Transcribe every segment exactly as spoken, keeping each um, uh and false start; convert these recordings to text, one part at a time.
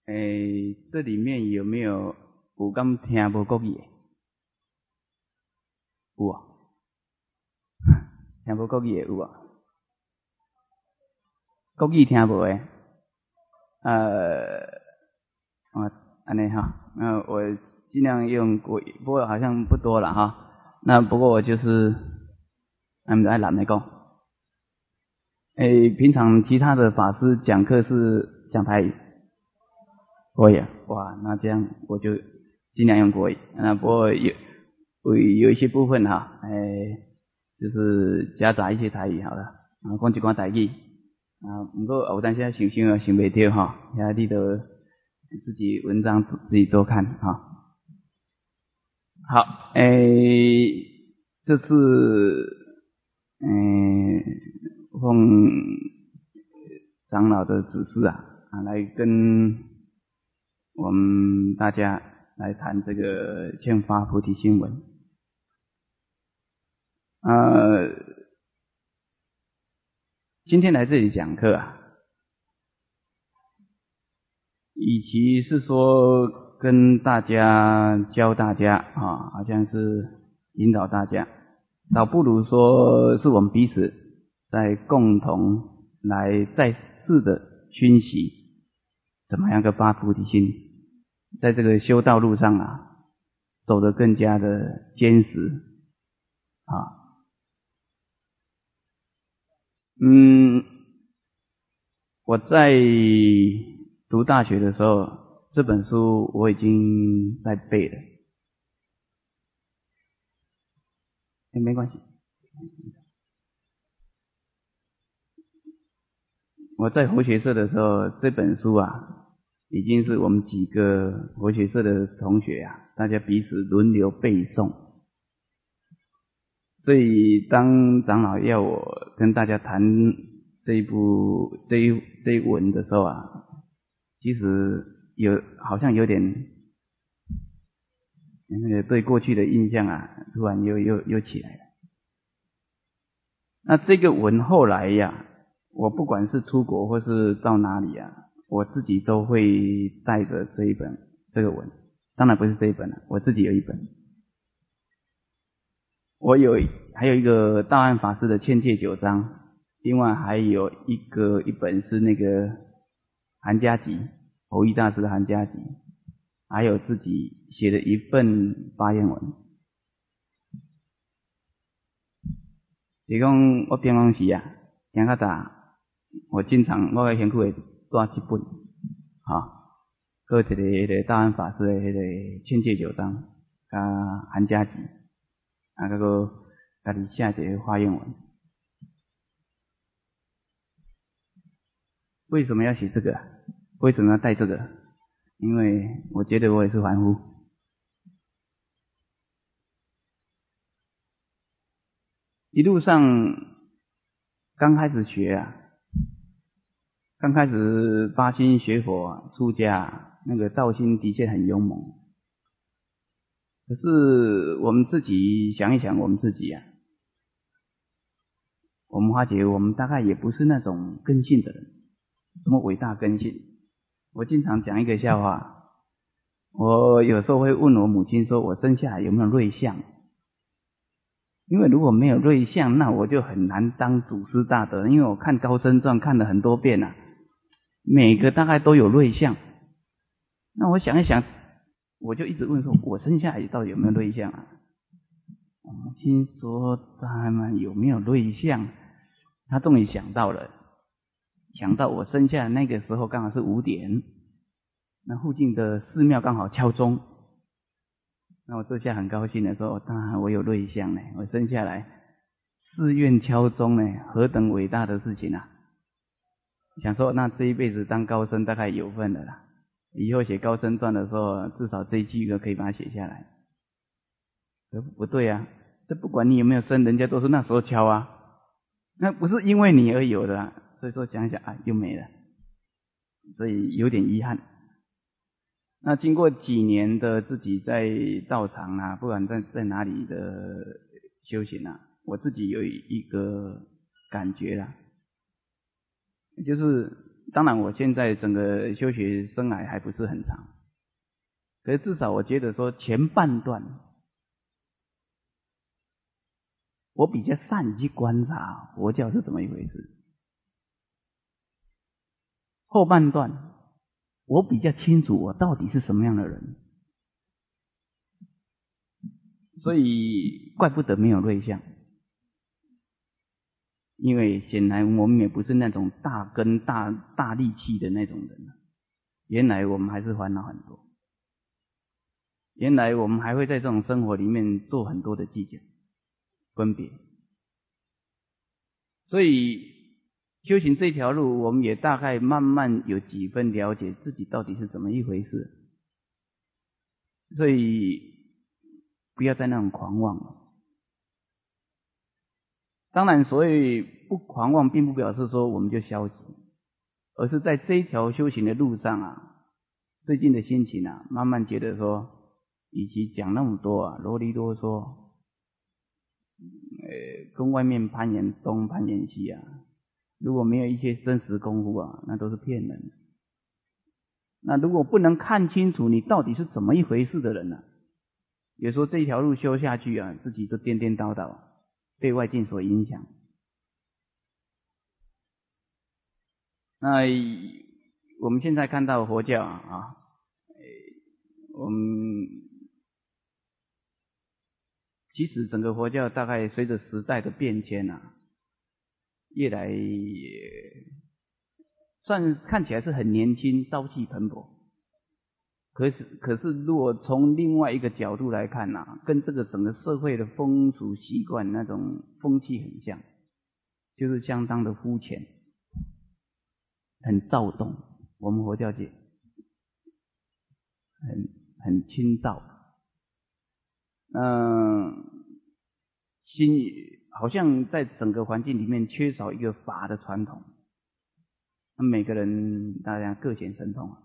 诶，这里面有没有有敢听无国语的？有啊，听无国语的有啊，国语听无的，呃，啊，安尼哈，那我尽量用国语，不过好像不多了哈。那不过我就是俺们爱懒来讲，诶，平常其他的法师讲课是讲台语。国语，哇，那这样我就尽量用国语。那不过有有有一些部分哈，哎，就是夹杂一些台语好了，啊，讲一寡台语啊。不过有当时想想啊，想袂到哈，遐你都自己文章自己多看哈。好，诶，这次诶奉长老的指示啊，啊来跟我们大家来谈这个欠发菩提心文。呃，今天来这里讲课啊，与其是说跟大家教大家啊，好像是引导大家，倒不如说是我们彼此在共同来再次的熏习怎么样个发菩提心，在这个修道路上啊，走得更加的坚实啊。嗯，我在读大学的时候，这本书我已经在背了。哎，没关系。我在佛学社的时候，这本书啊，已经是我们几个佛学社的同学啊，大家彼此轮流背诵。所以当长老要我跟大家谈这一部这一这一文的时候啊，其实有好像有点那个对过去的印象啊，突然又又又起来了。那这个文后来呀，我不管是出国或是到哪里啊，我自己都会带着这一本这个文，当然不是这一本了，我自己有一本。我有还有一个道安法师的劝戒九章，另外还有一个一本是那个韩家集，弘一大师的韩家集，还有自己写的一份发愿文。是讲我平常时啊，行较早，我经常我个身躯会带一本，哈，搁一个迄个道安法师的迄个劝戒九章，加韩家集。啊，那个家己写一个发愿文。为什么要写这个？为什么要带这个？因为我觉得我也是凡夫。一路上刚开始学啊，刚开始发心学佛啊，出家啊，那个道心的确很勇猛。可是我们自己想一想，我们自己啊，我们发觉我们大概也不是那种根性的人，什么伟大根性。我经常讲一个笑话，我有时候会问我母亲说，我生下来有没有瑞相？因为如果没有瑞相，那我就很难当祖师大德。因为我看高僧传看了很多遍啊，每个大概都有瑞相。那我想一想，我就一直问说，我生下来到底有没有瑞相啊？我母亲说他们有没有瑞相？他终于想到了，想到我生下来那个时候刚好是五点，那附近的寺庙刚好敲钟。那我这下很高兴的说，当然我有瑞相呢，我生下来寺院敲钟呢，何等伟大的事情啊！想说那这一辈子当高僧大概有份了啦，以后写高僧传的时候，至少这一句都可以把它写下来。可不对啊，这不管你有没有生，人家都是那时候敲啊，那不是因为你而有的啊，所以说想想啊，又没了，所以有点遗憾。那经过几年的自己在道场啊，不管在在哪里的修行啊，我自己有一个感觉啦，就是当然我现在整个修学生涯还不是很长，可是至少我觉得说前半段我比较善于去观察佛教是怎么一回事，后半段我比较清楚我到底是什么样的人，所以怪不得没有瑞相，因为显然我们也不是那种大根大大力气的那种人，原来我们还是烦恼很多，原来我们还会在这种生活里面做很多的计较分别，所以修行这条路我们也大概慢慢有几分了解自己到底是怎么一回事，所以不要再那种狂妄了。当然所谓不狂妄并不表示说我们就消极，而是在这一条修行的路上啊，最近的心情啊，慢慢觉得说与其讲那么多啊啰里啰嗦，呃，跟外面攀岩东攀岩西啊，如果没有一些真实功夫啊，那都是骗人的。那如果不能看清楚你到底是怎么一回事的人呢、啊，有时候这条路修下去啊，自己都颠颠倒倒，被外境所影响。那我们现在看到佛教啊，我们其实整个佛教大概随着时代的变迁啊，越来算看起来是很年轻，朝气蓬勃。可是可是如果从另外一个角度来看啊，跟这个整个社会的风俗习惯那种风气很像，就是相当的肤浅，很躁动。我们佛教界很很清躁，嗯，心好像在整个环境里面缺少一个法的传统，每个人大家各显神通。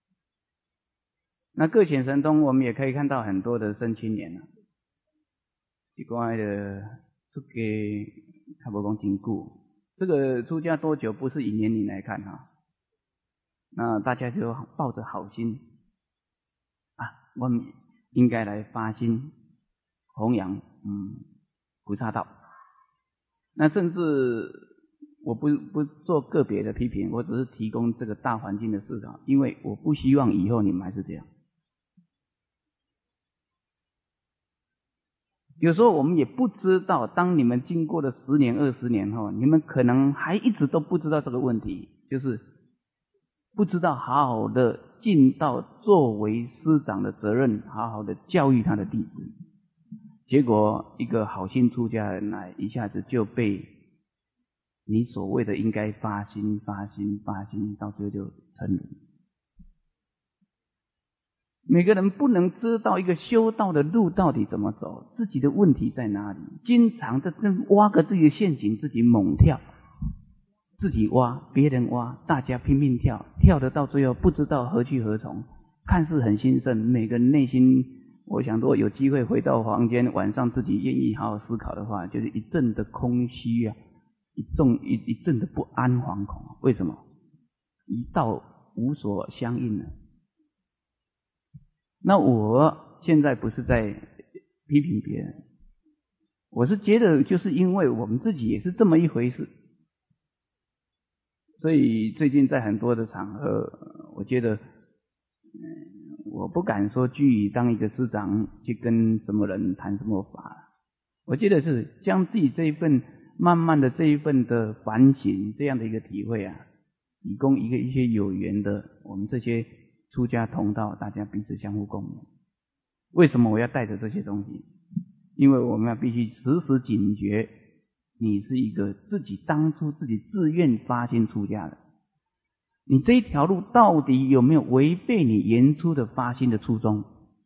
那各显神通，我们也可以看到很多的生青年啊，一寡的出家，他不讲真久，这个出家多久不是以年龄来看哈。那大家就抱着好心啊，我们应该来发心弘扬嗯菩萨道。那甚至我不不做个别的批评，我只是提供这个大环境的思考，因为我不希望以后你们还是这样。有时候我们也不知道，当你们经过了十年、二十年后，你们可能还一直都不知道这个问题，就是不知道好好的尽到作为师长的责任，好好的教育他的弟子。结果一个好心出家人来，一下子就被你所谓的应该发心、发心、发心，到最后就沉沦。每个人不能知道一个修道的路到底怎么走，自己的问题在哪里，经常在挖个自己的陷阱，自己猛跳，自己挖，别人挖，大家拼命跳，跳得到最后不知道何去何从，看似很兴盛，每个人内心，我想如果有机会回到房间，晚上自己愿意好好思考的话，就是一阵的空虚啊，一阵一一阵的不安惶恐。为什么？一道无所相应了。那我现在不是在批评别人，我是觉得就是因为我们自己也是这么一回事，所以最近在很多的场合，我觉得、嗯、我不敢说居于当一个师长去跟什么人谈什么法，我觉得是将自己这一份慢慢的这一份的反省，这样的一个体会啊，以供一个一些有缘的我们这些出家同道，大家彼此相互共勉。为什么我要带着这些东西？因为我们要必须时时警觉，你是一个自己当初自己自愿发心出家的，你这一条路到底有没有违背你原初的发心的初衷？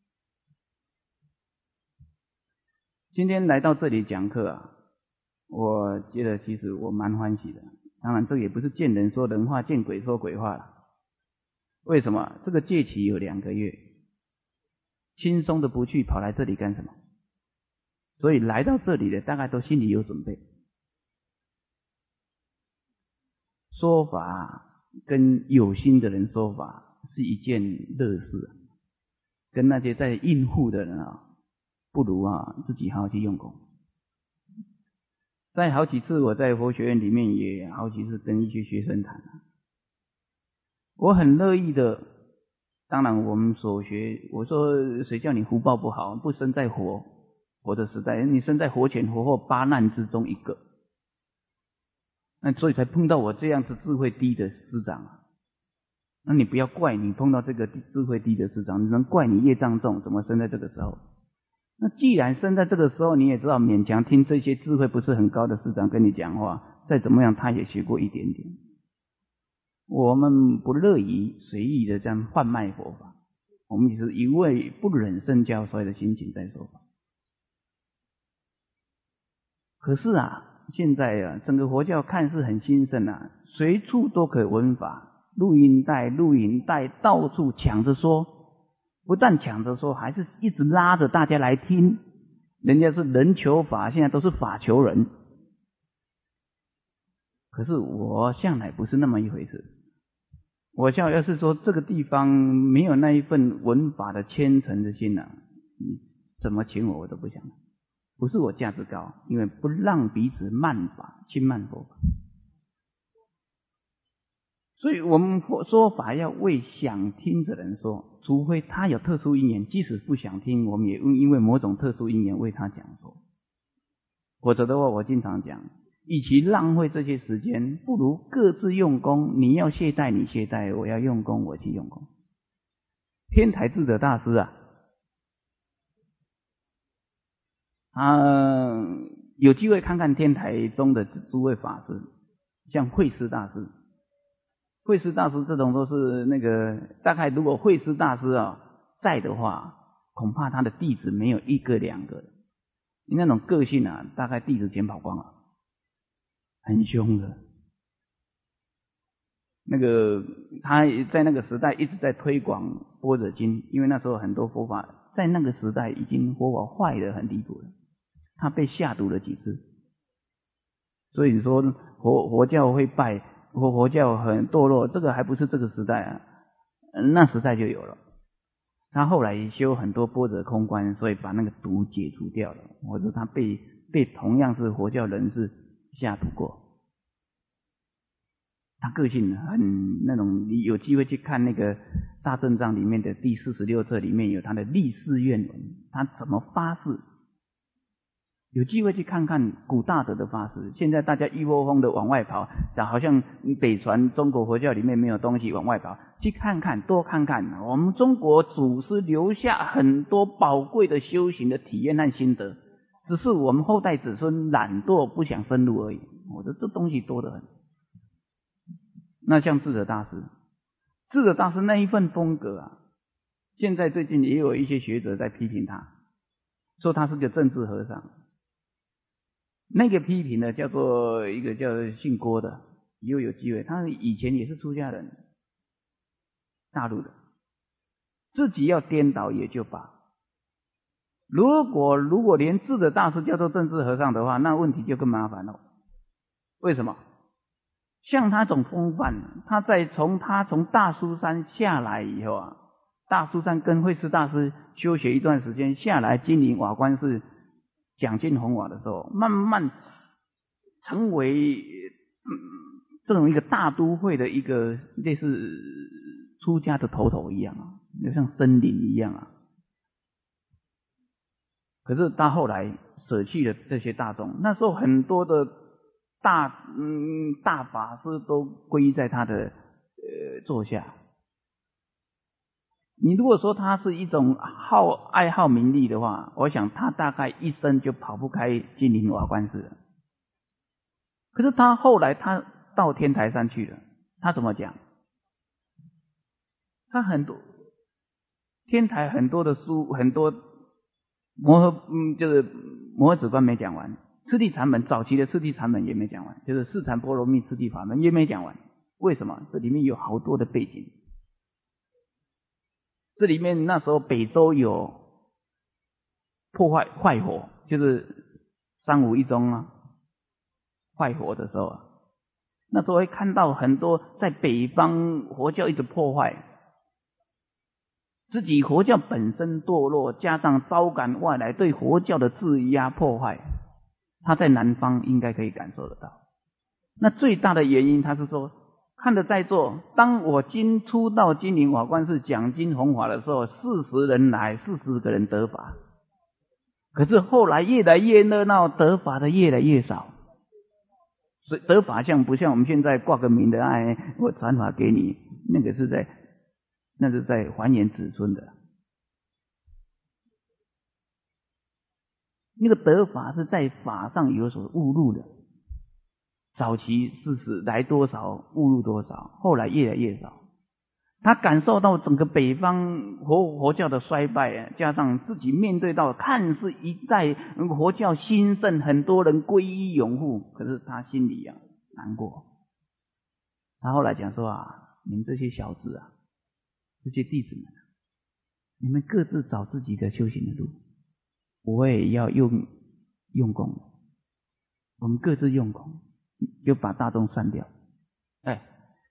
今天来到这里讲课啊，我觉得其实我蛮欢喜的。当然这也不是见人说人话，见鬼说鬼话了。为什么？这个戒期有两个月，轻松的不去，跑来这里干什么？所以来到这里的大概都心里有准备。说法跟有心的人说法是一件乐事，跟那些在应付的人啊，不如啊自己好好去用功。在好几次我在佛学院里面也好几次跟一些学生谈，我很乐意的。当然我们所学，我说谁叫你福报不好，不生在佛佛的时代，你生在佛前佛后八难之中一个，那所以才碰到我这样子智慧低的师长啊。那你不要怪你碰到这个智慧低的师长，你能怪你业障重，怎么生在这个时候？那既然生在这个时候，你也知道勉强听这些智慧不是很高的师长跟你讲话，再怎么样他也学过一点点。我们不乐于随意的这样贩卖佛法，我们只是一味不忍圣教衰的心情在说法。可是啊，现在啊，整个佛教看似很兴盛啊，随处都可以闻法，录音带、录影带到处抢着说，不但抢着说，还是一直拉着大家来听。人家是人求法，现在都是法求人。可是我向来不是那么一回事。我想要是说这个地方没有那一份闻法的虔诚的心啊，你怎么请我我都不想。不是我价值高，因为不让彼此慢法轻慢佛法。所以我们说法要为想听的人说，除非他有特殊因缘，即使不想听，我们也因为某种特殊因缘为他讲说。否则的话，我经常讲，与其浪费这些时间，不如各自用功。你要懈怠你懈怠，我要用功我去用功。天台智者大师啊，他有机会看看天台中的诸位法师，像慧师大师。慧师大师这种都是那个，大概如果慧师大师啊在的话，恐怕他的弟子没有一个两个。那种个性啊，大概弟子全跑光了，很凶的。那个他在那个时代一直在推广般若经，因为那时候很多佛法在那个时代已经佛法坏得很离谱了，他被下毒了几次。所以说佛佛教会败，佛佛教很堕落，这个还不是这个时代啊，那时代就有了。他后来修很多般若空观，所以把那个毒解除掉了。或者他被被同样是佛教人士下毒过。他个性很那种，你有机会去看那个大正藏里面的第四十六册里面有他的立誓愿文，他怎么发誓。有机会去看看古大德的发誓。现在大家一窝蜂的往外跑，好像北传中国佛教里面没有东西往外跑，去看看多看看，我们中国祖师留下很多宝贵的修行的体验和心得，只是我们后代子孙懒惰不想深入而已。我的这东西多得很。那像智者大师，智者大师那一份风格啊，现在最近也有一些学者在批评他，说他是个政治和尚。那个批评呢，叫做一个叫姓郭的，以后有机会，他以前也是出家人，大陆的，自己要颠倒也就罢。如果如果连智者大师叫做政治和尚的话，那问题就更麻烦了。为什么？像他这种风范，他在从他从大苏山下来以后啊，大苏山跟慧师大师修学一段时间下来，经营瓦官寺讲经弘法的时候，慢慢成为、嗯、这种一个大都会的一个类似出家的头头一样啊，就像森林一样啊。可是他后来舍弃了这些大众，那时候很多的大嗯大法师都皈依在他的呃座下。你如果说他是一种好爱好名利的话，我想他大概一生就跑不开金陵瓦官寺了。可是他后来他到天台山去了，他怎么讲？他很多天台很多的书，很多摩诃嗯就是摩诃止观没讲完，次第禅门早期的次第禅门也没讲完，就是四禅波罗蜜次第法门也没讲完。为什么？这里面有好多的背景。这里面那时候北周有破坏坏火，就是三武一宗啊，坏火的时候啊， 那时候会看到很多在北方佛教一直破坏，自己佛教本身堕落，加上招感外来对佛教的质押破坏，他在南方应该可以感受得到。那最大的原因，他是说看得在座，当我今初到金陵法观寺讲经弘法的时候，四十人来，四十个人得法。可是后来越来越热闹，得法的越来越少。所以得法像不像我们现在挂个名的，哎，我传法给你，那个是在那是在还原子孙的。那个得法是在法上有所误入的。早期是指来多少误入多少，后来越来越少。他感受到整个北方佛佛教的衰败，加上自己面对到看似一代佛教兴盛，很多人皈依拥护，可是他心里啊难过。他后来讲说啊，你们这些小子啊，这些弟子们，你们各自找自己的修行的路，我也要用用功，我们各自用功，就把大众散掉。哎，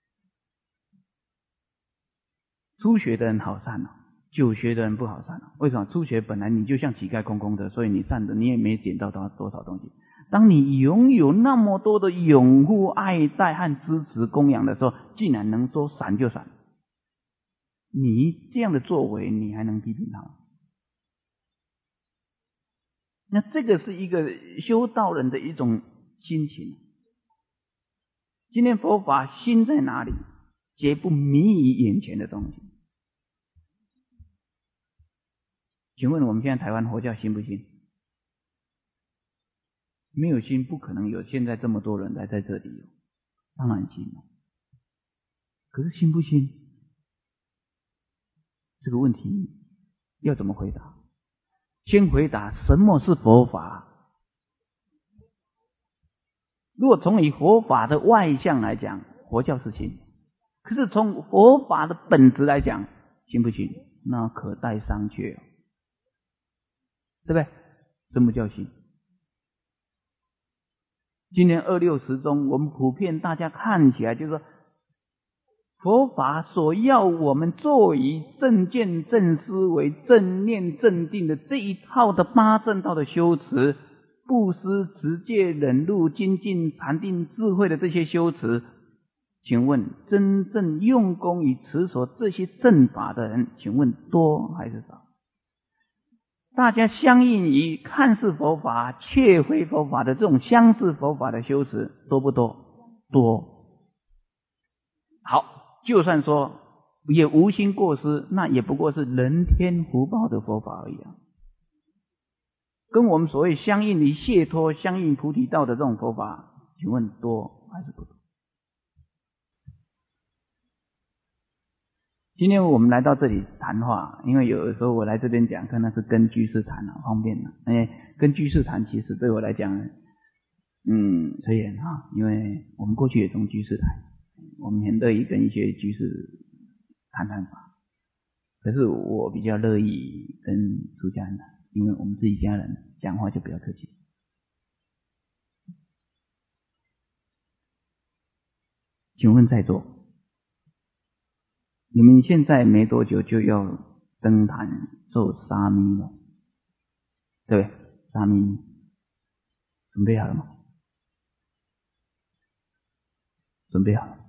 初学的人好散哦，久学的人不好散哦。为什么？初学本来你就像乞丐空空的，所以你散的你也没捡到多少东西。当你拥有那么多的拥护、爱戴和支持、供养的时候，竟然能说散就散。你这样的作为，你还能批评他？那这个是一个修道人的一种心情。今天佛法心在哪里？绝不迷于眼前的东西。请问我们现在台湾佛教兴不兴？没有兴，不可能有现在这么多人来在这里。当然兴了。可是兴不兴？这个问题要怎么回答？先回答什么是佛法。如果从以佛法的外相来讲，佛教是兴。可是从佛法的本质来讲，行不行？那可待商榷，对不对？什么叫行？今年二六时中，我们普遍大家看起来就是说，佛法所要我们做于正见、正思维、正念、正定的这一套的八正道的修持，布施、持戒、忍辱、精进、禅定、智慧的这些修持，请问真正用功于持守这些正法的人，请问多还是少？大家相应于看似佛法却非佛法的这种相似佛法的修持多不多？多。好，就算说也无心过失，那也不过是人天福报的佛法而已啊。跟我们所谓相应于解脱、相应菩提道的这种佛法，请问多还是不多？今天我们来到这里谈话，因为有的时候我来这边讲课，那是跟居士谈啊，方便了。哎，跟居士谈其实对我来讲，嗯，随缘哈，因为我们过去也从居士谈，我们很乐意跟一些居士谈谈法。可是我比较乐意跟出家人谈，因为我们自己家人讲话就比较客气。请问在座，你们现在没多久就要登坛做沙弥了，对不对？沙弥准备好了吗？准备好了。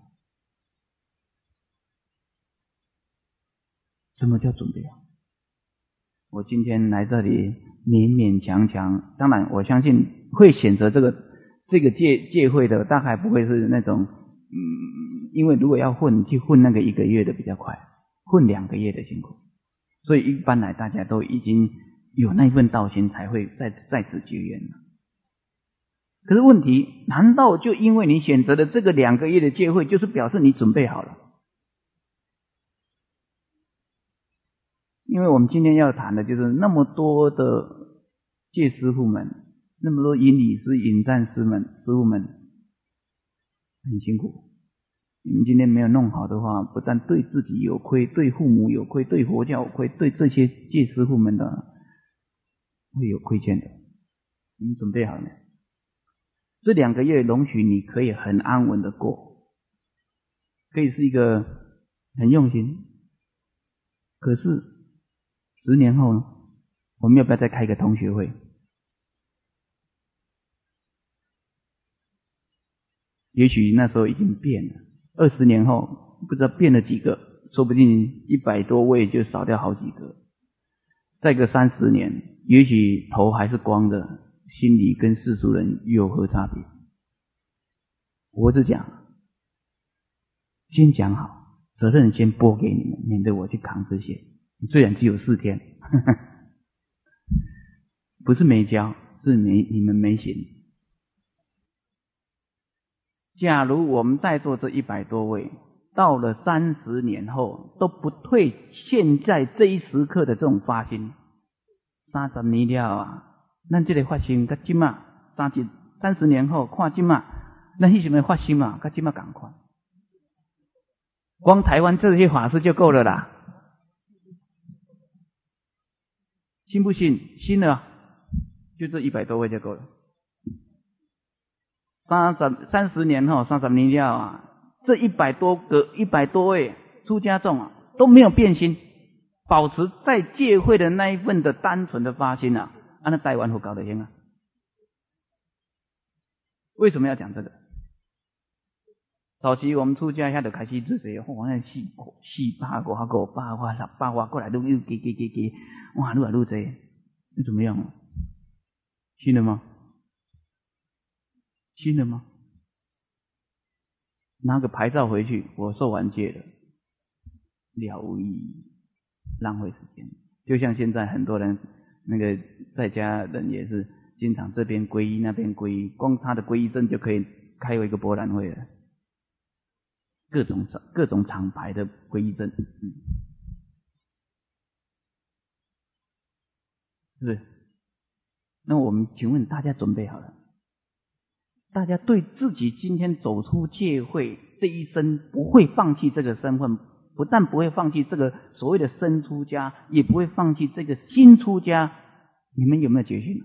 什么叫准备好？我今天来这里勉勉强强，当然我相信会选择这个这个戒戒会的，大概不会是那种嗯，因为如果要混，去混那个一个月的比较快，混两个月的辛苦，所以一般来大家都已经有那份道心，才会在在此结缘了。可是问题，难道就因为你选择了这个两个月的戒会，就是表示你准备好了？因为我们今天要谈的就是那么多的戒师父们，那么多引理师、引赞师们、师父们，很辛苦。你们今天没有弄好的话，不但对自己有亏，对父母有亏，对佛教有亏，对这些戒师父们的会有亏欠的。你们准备好了没？ 这两个月容许你可以很安稳的过，可以是一个很用心。可是十年后呢，我们要不要再开一个同学会？也许那时候已经变了，二十年后不知道变了几个，说不定一百多位就少掉好几个。再个三十年，也许头还是光的，心里跟世俗人有何差别？我只讲，先讲好，责任先拨给你们，免得我去扛这些。虽然只有四天，呵呵，不是没教，是没你们没行。假如我们在座这一百多位，到了三十年后都不退现在这一时刻的这种发心，三十年了啊，咱这个发心跟今嘛三十三十年后看今嘛，咱迄时阵发心嘛，跟今嘛同款。光台湾这些法师就够了啦，信不信？信了，就这一百多位就够了。三十三十年后，三十年了啊，这一百多个一百多位出家众啊，都没有变心，保持在戒会的那一份的单纯的发心啊，按那台湾会搞得行啊。为什么要讲这个？早期我们出家遐就开始做这个，哇，那四四百五啊五百哇六百哇过来都又给给给给，哇，愈来愈多，你怎么样？信了吗？信了吗？拿个牌照回去，我受完戒了，了无意义，浪费时间。就像现在很多人那个在家人也是经常这边皈依那边皈依，光他的皈依证就可以开一个博览会了，各种各种厂牌的皈依证，嗯，是不是？那我们请问大家准备好了？大家对自己今天走出戒会这一生不会放弃这个身份，不但不会放弃这个所谓的身出家，也不会放弃这个心出家，你们有没有决心？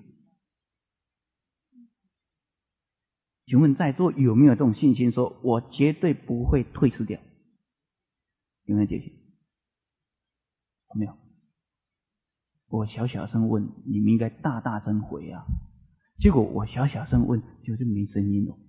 请问在座有没有这种信心，说我绝对不会退失掉？有没有决心？没有。我小小声问，你们应该大大声回啊。结果我小小声问，就是没声音了。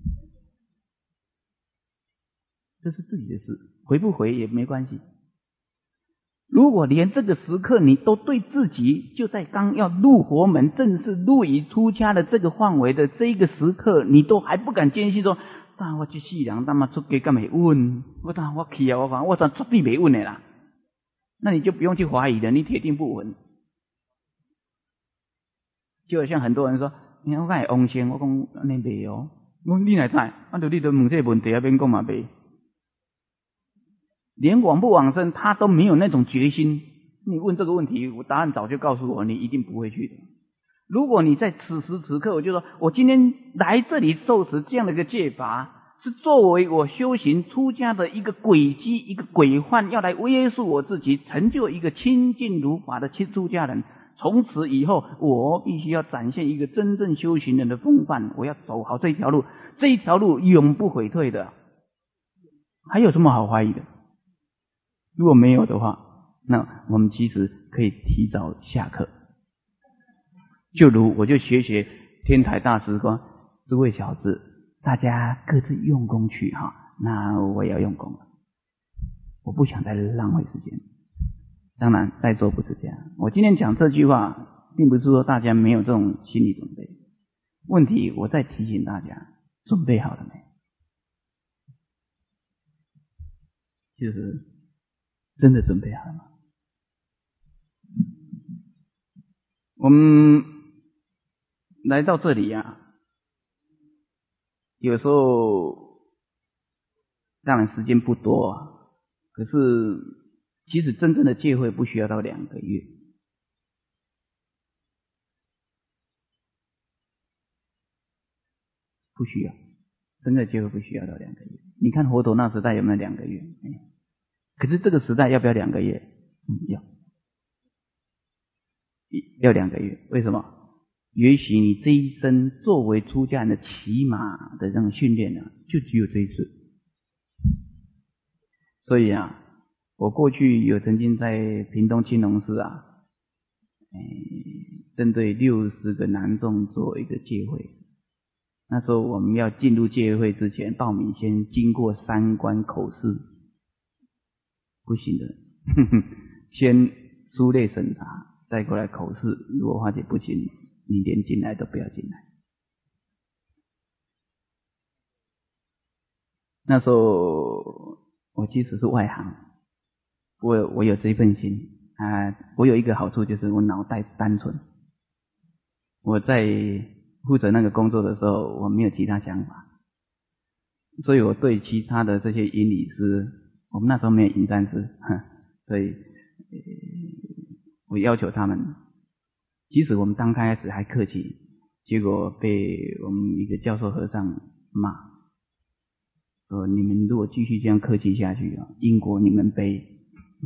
这是自己的事，回不回也没关系。如果连这个时刻你都对自己就在刚要入佛门，正式入于出家的这个范围的这一个时刻，你都还不敢坚信说，但我这世人他妈出家干没稳？我当我去啊，我讲我讲绝对没稳的啦。那你就不用去怀疑了，你铁定不稳。就好像很多人说，你看我讲会往生，我讲安尼袂哦，我讲你哪知？啊，就你都问这个问题，啊，免讲嘛袂。连往不往生，他都没有那种决心。你问这个问题，我答案早就告诉我，你一定不会去的。如果你在此时此刻，我就说我今天来这里受持这样的一个戒法，是作为我修行出家的一个轨迹，一个规范，要来约束我自己，成就一个清净如法的出家人。从此以后，我必须要展现一个真正修行人的风范，我要走好这一条路，这一条路永不悔退的。还有什么好怀疑的？如果没有的话，那我们其实可以提早下课。就如我就学学天台大师说，诸位小子，大家各自用功去哈，那我也要用功了，我不想再浪费时间。当然在座不是这样，我今天讲这句话并不是说大家没有这种心理准备，问题我再提醒大家，准备好了没？就是真的准备好了吗？我们来到这里啊，有时候当然时间不多啊，可是其实真正的戒会不需要到两个月，不需要，真的戒会不需要到两个月。你看佛陀那时代有没有两个月？没有。可是这个时代要不要两个月？嗯，要，要两个月。为什么？ 也许你这一生作为出家人的起码的这种训练呢，就只有这一次。所以啊，我过去有曾经在屏东青龙寺啊，诶，针对六十个男众做一个戒会。那时候我们要进入戒会之前，报名先经过三关口试，不行的，呵呵，先书类审查，再过来口试。如果发觉不行，你连进来都不要进来。那时候我即使是外行，我我有这份心啊，我有一个好处就是我脑袋单纯，我在负责那个工作的时候，我没有其他想法，所以我对其他的这些引理师，我们那时候没有引战师，所以、呃、我要求他们，即使我们刚开始还客气，结果被我们一个教授和尚骂，说你们如果继续这样客气下去啊，因果你们背。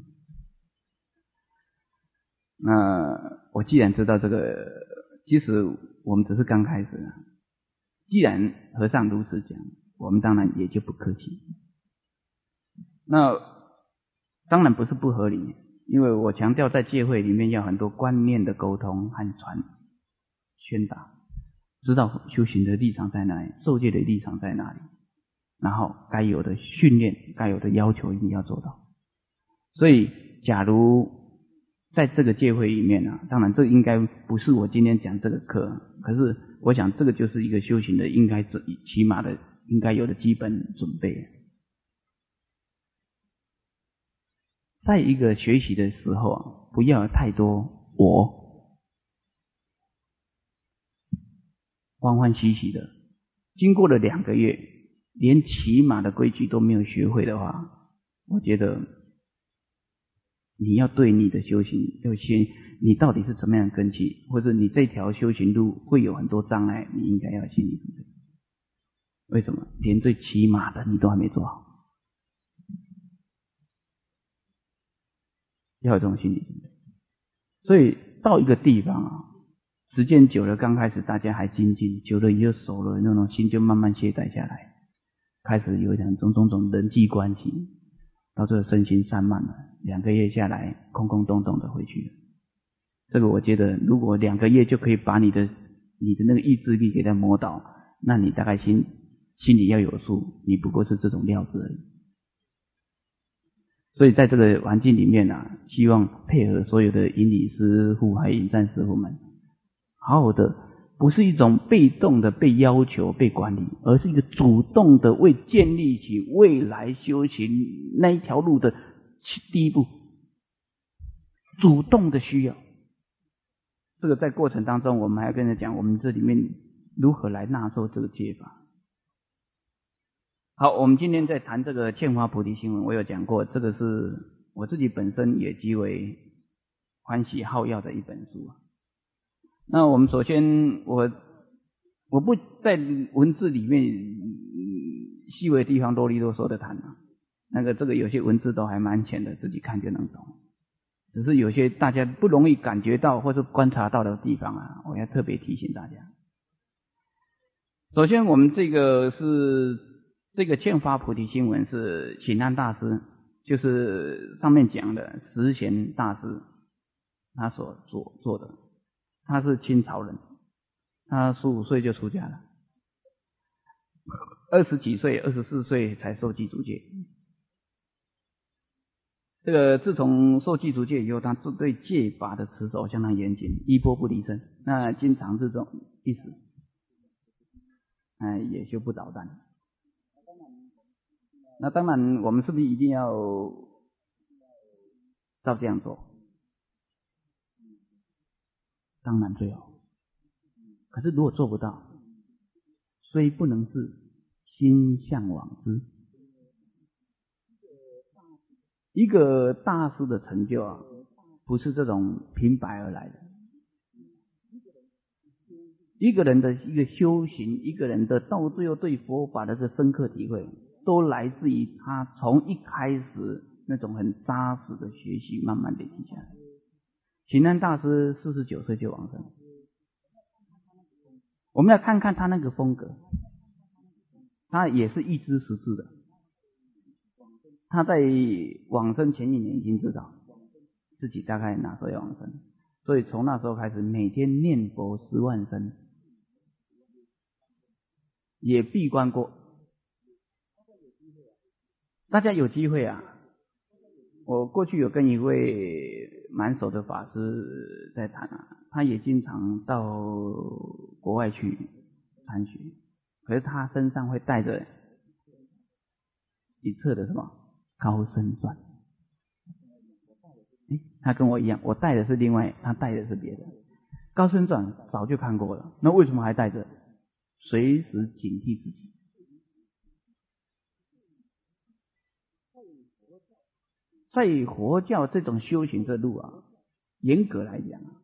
那我既然知道这个，其实我们只是刚开始啊。既然和尚如此讲，我们当然也就不客气。那当然不是不合理，因为我强调在戒会里面要很多观念的沟通和传宣达，知道修行的立场在哪里，受戒的立场在哪里，然后该有的训练、该有的要求一定要做到。所以假如在这个戒会里面啊，当然这应该不是我今天讲这个课，可是我想这个就是一个修行的应该起码的应该有的基本准备。在一个学习的时候啊，不要有太多我，欢欢喜喜的。经过了两个月，连起码的规矩都没有学会的话，我觉得你要对你的修行要先，你到底是怎么样根基，或者你这条修行路会有很多障碍，你应该要心理准备。为什么？连最起码的你都还没做好，要有这种心理准备。所以到一个地方啊，时间久了，刚开始大家还精进，久了也就熟了，那种心就慢慢懈怠下来，开始有点种种种人际关系，到最后身心散漫了，两个月下来空空洞洞的回去了。这个我觉得如果两个月就可以把你的你的那个意志力给它磨倒，那你大概心心里要有数，你不过是这种料子而已。所以在这个环境里面啊，希望配合所有的引理师父还有引战师父们，好好的，不是一种被动的被要求被管理，而是一个主动的为建立起未来修行那一条路的第一步，主动的需要。这个在过程当中我们还要跟人讲，我们这里面如何来纳受这个戒法。好，我们今天在谈这个劝发菩提心文，我有讲过，这个是我自己本身也极为欢喜好要的一本书。那我们首先我我不在文字里面细微的地方啰里啰嗦的谈啊，那个这个有些文字都还蛮浅的，自己看就能懂。只是有些大家不容易感觉到或是观察到的地方啊，我要特别提醒大家。首先我们这个是这个劝发菩提心文是请安大师，就是上面讲的十贤大师他所做做的。他是清朝人，他十五岁就出家了，二十几岁二十四岁才受具足戒。这个自从受具足戒以后，他对戒法的持守相当严谨，衣钵不离身，那经常这种意思，哎，也修不捣蛋。那当然我们是不是一定要照这样做？当然最好。可是如果做不到，虽不能至，心向往之。一个大师的成就啊，不是这种平白而来的。一个人的一个修行，一个人的到最后对佛法的这深刻体会，都来自于他从一开始那种很扎实的学习，慢慢累积下来。请安大师四十九岁就往生， 我们要看看他那个风格，他也是预知时至的。他在往生前一年已经知道自己大概哪时候要往生，所以从那时候开始每天念佛十万声，也闭关过。大家有机会啊，我过去有跟一位蛮熟的法师在谈啊，他也经常到国外去参学，可是他身上会带着一册的什么高僧传。诶，他跟我一样，我带的是另外，他带的是别的。高僧传早就看过了，那为什么还带着？随时警惕自己。在佛教这种修行的路啊，严格来讲啊，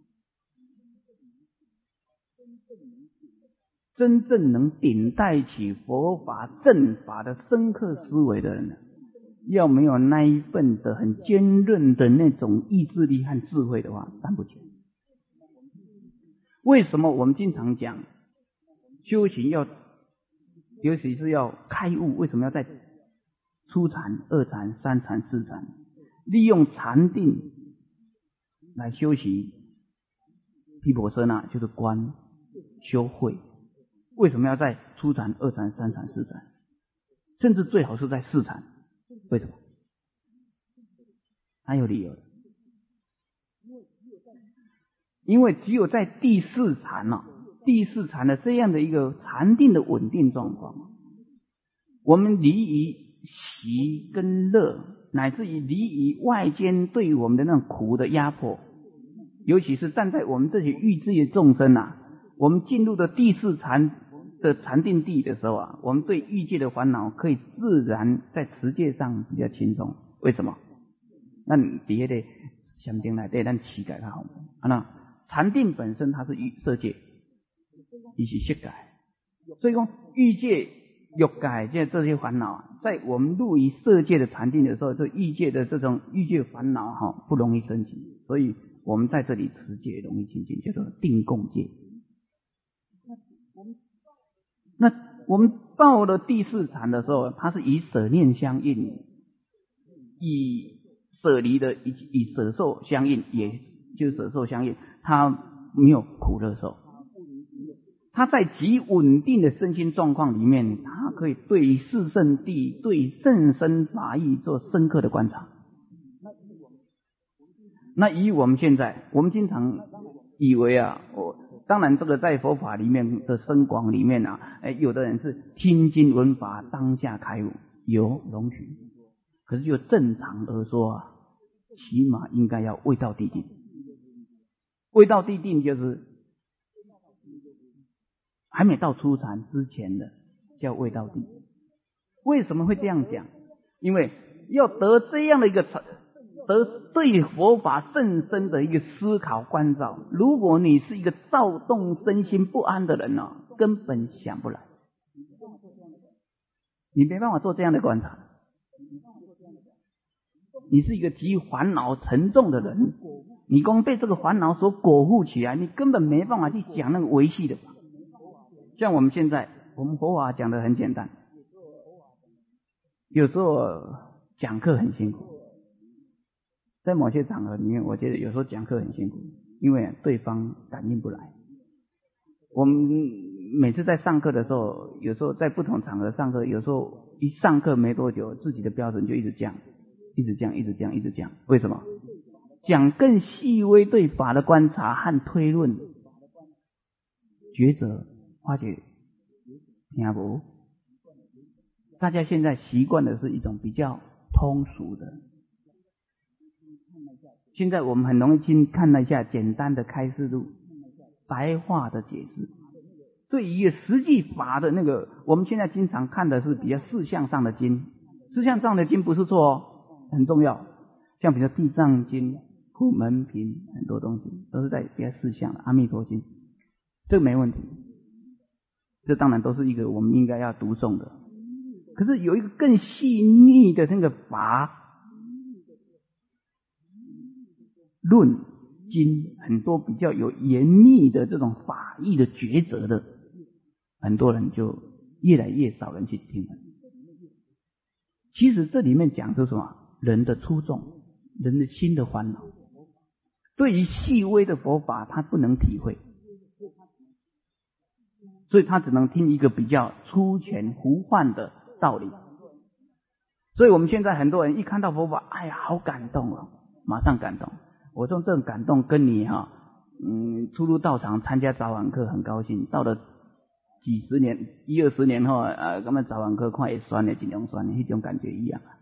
真正能顶戴起佛法正法的深刻思维的人呢，要没有那一份的很坚韧的那种意志力和智慧的话，担不起。为什么我们经常讲修行要，尤其是要开悟，为什么要在初禅、二禅、三禅、四禅，利用禅定来修习毗婆舍那，就是观修慧。为什么要在初禅、二禅、三禅、四禅，甚至最好是在四禅？为什么？还有理由的。因为只有在第四禅啊，第四禅的这样的一个禅定的稳定状况，我们离于喜跟乐，乃至于离于外间对我们的那种苦的压迫，尤其是站在我们这些欲知的众生啊，我们进入的第四禅的禅定地的时候啊，我们对欲界的烦恼可以自然在持戒上比较轻松。为什么？那底下的禅定来对咱乞改它好吗？啊，那禅定本身它是欲色界，它是色界，所以说欲界、欲界这这些烦恼啊，在我们入于色界的禅定的时候，这欲界的这种欲界烦恼哈、啊、不容易升起，所以我们在这里持戒容易清净，叫做定共戒。那我们到了第四禅的时候，它是以舍念相应，以舍离的以以舍受相应，也就是舍受相应，它没有苦乐受。它在极稳定的身心状况里面，它可以对于四圣谛、对甚深法义做深刻的观察。那以我们现在，我们经常以为啊，我当然这个在佛法里面的深广里面啊，哎，有的人是听经闻法当下开悟，有容许。可是就正常而说啊，起码应该要未到地定。未到地定就是还没到初禅之前的叫未到地。为什么会这样讲？因为要得这样的一个得对佛法甚深的一个思考关照，如果你是一个躁动身心不安的人呢、啊，根本想不来，你没办法做这样的观察。你是一个极烦恼沉重的人，你光被这个烦恼所裹缚起来，你根本没办法去讲那个维系的法。像我们现在，我们佛法讲的很简单，有时候讲课很辛苦，在某些场合里面，我觉得有时候讲课很辛苦，因为对方感应不来。我们每次在上课的时候，有时候在不同场合上课，有时候一上课没多久，自己的标准就一直降。一直讲，一直讲，一直讲，为什么？讲更细微对法的观察和推论、抉择，发觉听不。大家现在习惯的是一种比较通俗的。现在我们很容易去看了一下简单的开示录，白话的解释。对于一个实际法的那个，我们现在经常看的是比较事项上的经，事项上的经不是错哦。很重要，像比如说地藏经、普门品，很多东西都是在比较事项的。阿弥陀经，这个没问题，这当然都是一个我们应该要读诵的。可是有一个更细腻的那个法论经，很多比较有严密的这种法义的抉择的， 很多人就越来越少人去听了。其实这里面讲的是什么？人的初衷，人的心的烦恼。对于细微的佛法，他不能体会，所以他只能听一个比较粗浅胡幻的道理。所以我们现在很多人一看到佛法，哎呀，好感动哦，马上感动。我说这种感动跟你哈、哦，嗯，初入道场参加早晚课很高兴，到了几十年、一二十年后，呃，我们早晚课看会酸的，尽量酸的，那种感觉一样啊。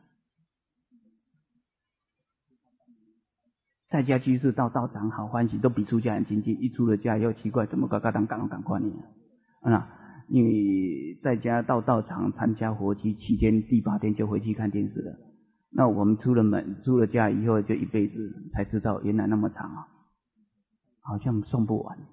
在家居士到道场好欢喜，都比出家人亲近。一出了家以后，奇怪，怎么嘎嘎当赶赶快呢？啊，因为在家到道场参加活期七天，第八天就回去看电视了。那我们出了门、出了家以后，就一辈子才知道原来那么长啊，好像送不完。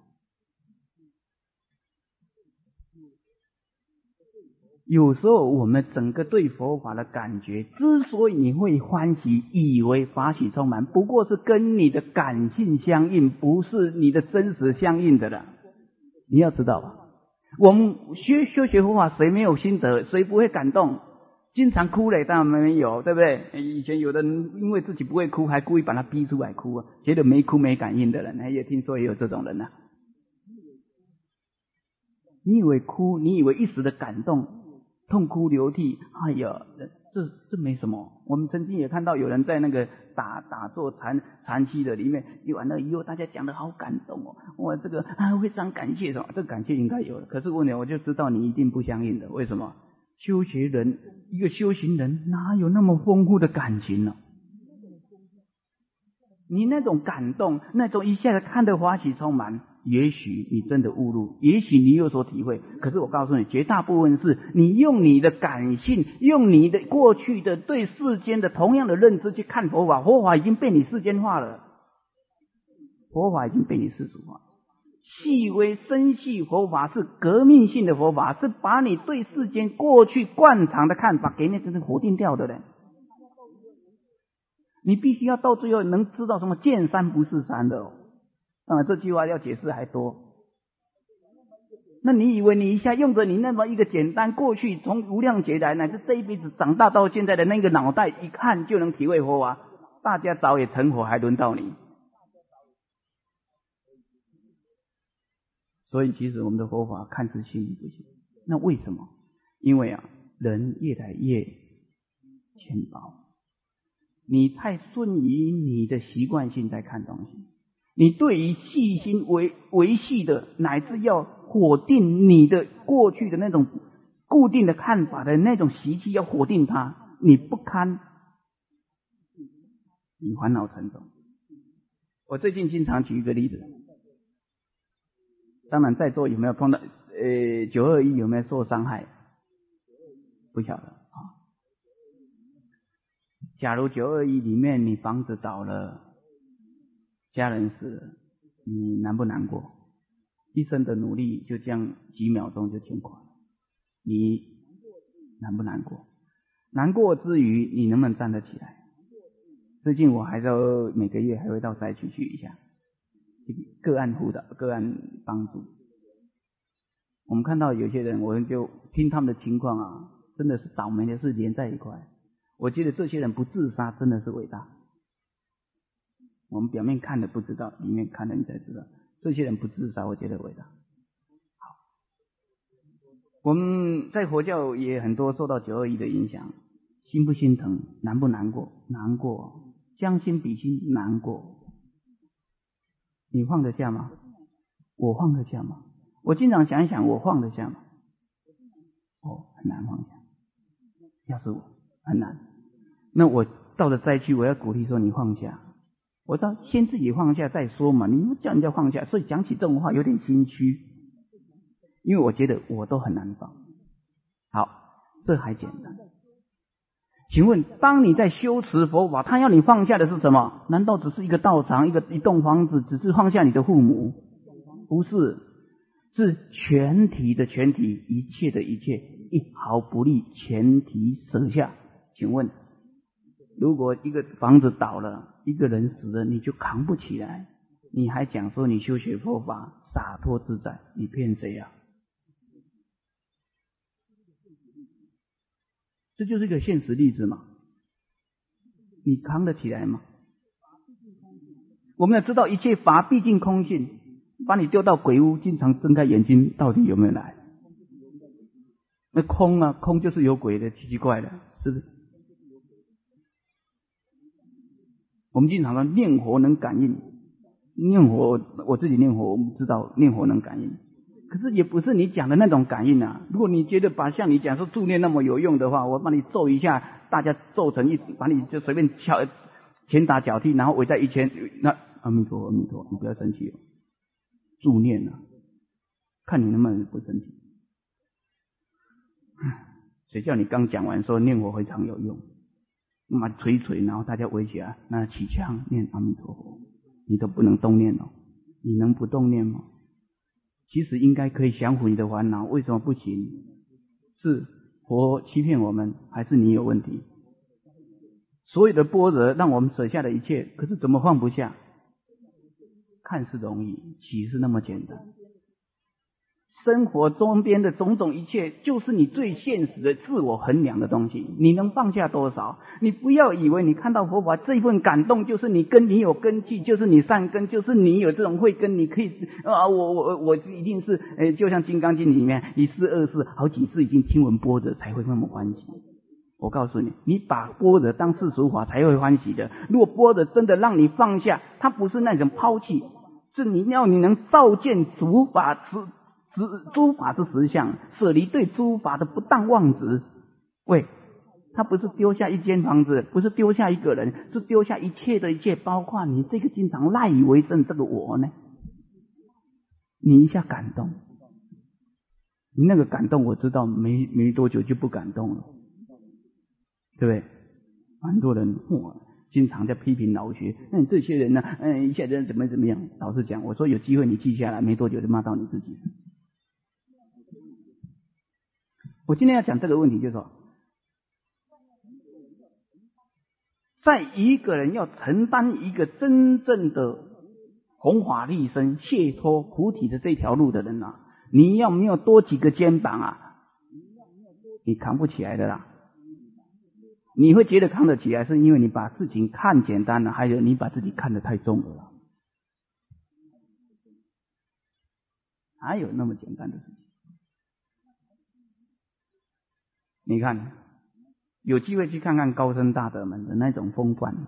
有时候我们整个对佛法的感觉，之所以你会欢喜，以为法喜充满，不过是跟你的感性相应，不是你的真实相应的了。你要知道吧，我们学修学佛法，谁没有心得？谁不会感动？经常哭嘞，当然没有，对不对？以前有的人因为自己不会哭，还故意把他逼出来哭啊，觉得没哭没感应的人，也听说也有这种人啊。你以为哭，你以为一时的感动，痛哭流涕，哎呀，这这没什么。我们曾经也看到有人在那个打打坐禅禅期的里面，一完了以后，大家讲的好感动哦，我这个啊非常感谢什么，这个感谢应该有的。可是问你，我就知道你一定不相应的，为什么？修学人，一个修行人哪有那么丰富的感情呢？你那种感动，那种一下子看得欢喜充满，也许你真的误入，也许你有所体会。可是我告诉你，绝大部分是你用你的感性，用你的过去的对世间的同样的认知去看佛法，佛法已经被你世间化了，佛法已经被你世俗化。细微深细佛法是革命性的佛法，是把你对世间过去惯常的看法给那真正否定掉的人。你必须要到最后能知道什么见山不是山的哦。当然这句话要解释还多。那你以为你一下用着你那么一个简单过去从无量劫来乃至这一辈子长大到现在的那个脑袋，一看就能体会佛法，大家早也成佛，还轮到你？所以其实我们的佛法看似心里不行，那为什么？因为啊，人越来越浅薄，你太顺于你的习惯性在看东西，你对于细心维维系的，乃至要否定你的过去的那种固定的看法的那种习气，要否定它，你不堪，你烦恼沉重。我最近经常举一个例子，当然在座有没有碰到呃九二一有没有受伤害？不晓得啊。假如九二一里面你房子倒了，家人死了，你难不难过？一生的努力就这样几秒钟就停垮了，你难不难过？难过之余，你能不能站得起来？最近我还在每个月还会到灾区去一下，个案辅导、个案帮助。我们看到有些人，我们就听他们的情况啊，真的是倒霉的事连在一块。我觉得这些人不自杀真的是伟大。我们表面看的不知道，里面看的你才知道。这些人不自杀，我觉得伟大。好，我们在佛教也很多受到九二一的影响，心不心疼？难不难过？难过。将心比心，难过。你放得下吗？我放得下吗？我经常想一想，我放得下吗？哦，很难放下。要是我，很难。那我到了灾区，我要鼓励说你放下。我到先自己放下再说嘛，你不叫人家放下，所以讲起这种话有点心虚，因为我觉得我都很难放。好，这还简单。请问，当你在修持佛法，他要你放下的是什么？难道只是一个道场、一个一栋房子，只是放下你的父母？不是，是全体的全体，一切的一切，一毫不利，全体舍下。请问，如果一个房子倒了，一个人死了，你就扛不起来，你还讲说你修学佛法洒脱自在，你骗谁啊？ 这就是一个现实例子嘛。你扛得起来吗？我们要知道一切法毕竟空性，把你丢到鬼屋，经常睁开眼睛，到底有没有来？那空啊，空就是有鬼的，奇奇怪的，是不是？我们经常说念佛能感应，念佛我自己念佛，我们知道念佛能感应，可是也不是你讲的那种感应啊。如果你觉得把像你讲说助念那么有用的话，我帮你咒一下，大家咒成一，把你就随便敲拳打脚踢，然后围在一圈，那阿弥陀佛，阿弥陀佛，你不要生气哦。助念啊，看你能不能不生气。谁叫你刚讲完说念佛非常有用，那么捶捶，然后大家围起来，那起枪念阿弥陀佛，你都不能动念哦，你能不动念吗？其实应该可以降服你的烦恼，为什么不行？是佛欺骗我们，还是你有问题？所有的般若让我们舍下的一切，可是怎么放不下？看似容易，岂是那么简单？生活周边的种种一切，就是你最现实的自我衡量的东西。你能放下多少？你不要以为你看到佛法这一份感动，就是你跟你有根气，就是你善根，就是你有这种慧根，你可以啊，我我我一定是，呃，就像《金刚经》里面一世二世好几次已经听闻般若才会那么欢喜。我告诉你，你把般若当世俗法才会欢喜的。如果般若真的让你放下，它不是那种抛弃，是你要你能照见诸法之。诸法之实相，舍离对诸法的不当妄执。喂，他不是丢下一间房子，不是丢下一个人，是丢下一切的一切，包括你这个经常赖以为生这个我呢。你一下感动，你那个感动我知道没没多久就不感动了，对不对？很多人哇经常在批评老学，那你这些人呢，嗯，一下子怎么怎么样？老实讲，我说有机会你记下来，没多久就骂到你自己。我今天要讲这个问题，就是说，在一个人要承担一个真正的弘法利生、解脱菩提的这条路的人啊，你要没有多几个肩膀啊，你扛不起来的啦。你会觉得扛得起来，是因为你把事情看简单了，还有你把自己看得太重了啦。哪有那么简单的事情？你看，有机会去看看高僧大德们的那种风范，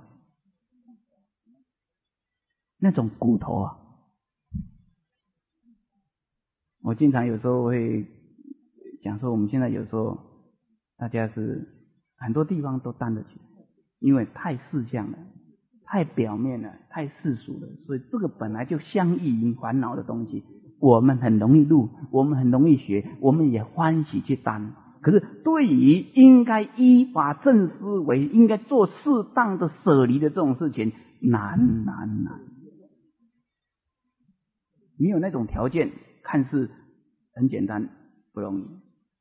那种骨头啊！我经常有时候会讲说，我们现在有时候大家是很多地方都担得起来，因为太事相了，太表面了，太世俗了，所以这个本来就相异于烦恼的东西，我们很容易入，我们很容易学，我们也欢喜去担。可是对于应该依法正思维，应该做适当的舍离的这种事情，难难难，没有那种条件，看似很简单，不容易。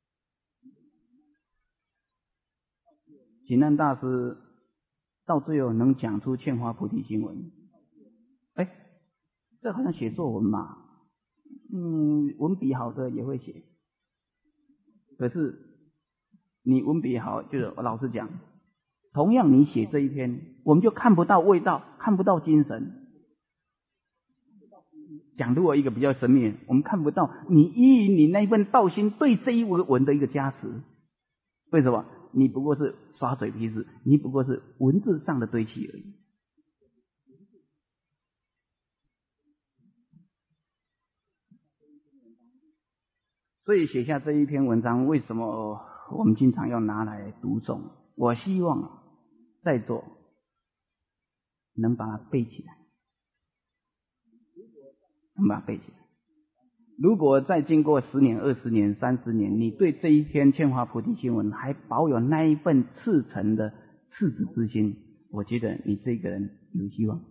紧难大师到最后能讲出劝化菩提心文，哎，这好像写作文嘛，嗯，文笔好的也会写，可是你文笔好，就是我老实讲，同样你写这一篇，我们就看不到味道，看不到精神。讲如果一个比较神秘，我们看不到你依于你那一份道心对这一文的一个加持。为什么？你不过是耍嘴皮子，你不过是文字上的堆砌而已。所以写下这一篇文章，为什么我们经常要拿来读诵？我希望在座能把它背起来，能把它背起来。如果再经过十年、二十年、三十年，你对这一篇劝化菩提心文还保有那一份赤诚的赤子之心，我觉得你这个人有希望。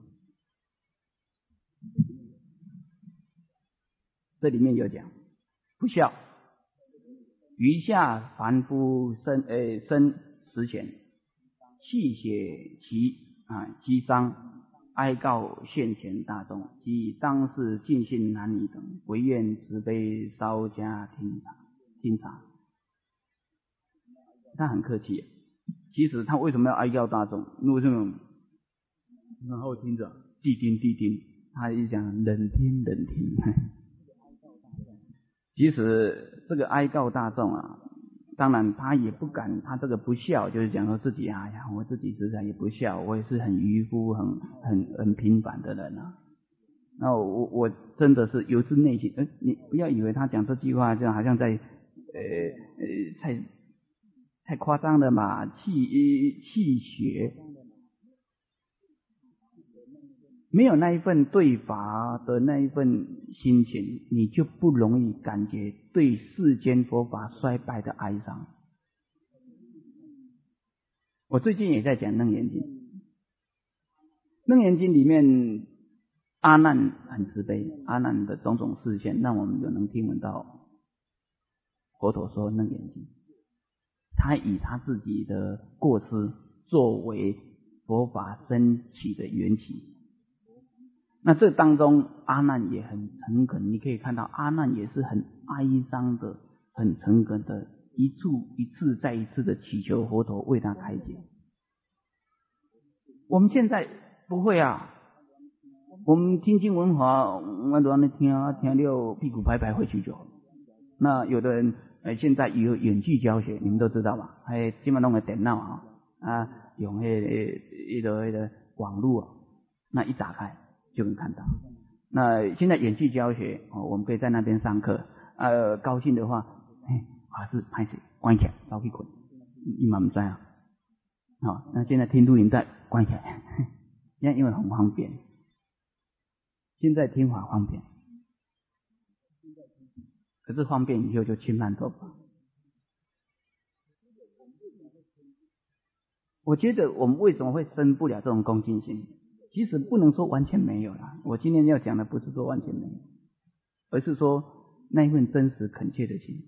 这里面有讲，不孝，余下凡夫身呃身实前，泣血其啊击伤。哀告现前大众，及当世尽信男女等，唯愿慈悲稍加听察听察。他很客气， 其实他为什么要哀告大众？为什么？然后听着，谛听谛听，他一讲冷听冷听。其实这个哀告大众啊，当然他也不敢，他这个不孝就是讲说自己哎呀，我自己实在也不孝，我也是很愚夫、很很很平凡的人啊。那我我真的是由自内心，呃，你不要以为他讲这句话就好像在呃呃太太夸张了嘛，气气血。没有那一份对法的那一份心情，你就不容易感觉对世间佛法衰败的哀伤。我最近也在讲《楞严经》，《楞严经》里面阿难很慈悲，阿难的种种示现，让我们有能听闻到佛陀说《楞严经》，他以他自己的过失作为佛法升起的缘起。那这当中阿难也很诚恳，你可以看到阿难也是很哀伤的，很诚恳的，一次一次再一次的祈求佛陀为他开解。我们现在不会啊，我们听经闻法，我都那听听了屁股拍拍回去就好。那有的人呃现在有远距教学，你们都知道吧？还基本上用的电脑啊啊，用那个那个那个网络啊，那一打开就能看到。那现在远距教学，哦，我们可以在那边上课。呃，高兴的话，哎，还是拍摄关起来，早去困，你嘛不知啊。好，那现在听录影带关起来，现在因为很方便，现在听法方便，可是方便以后就侵犯头发。我觉得我们为什么会生不了这种恭敬心？其实不能说完全没有啦，我今天要讲的不是说完全没有，而是说那一份真实恳切的心。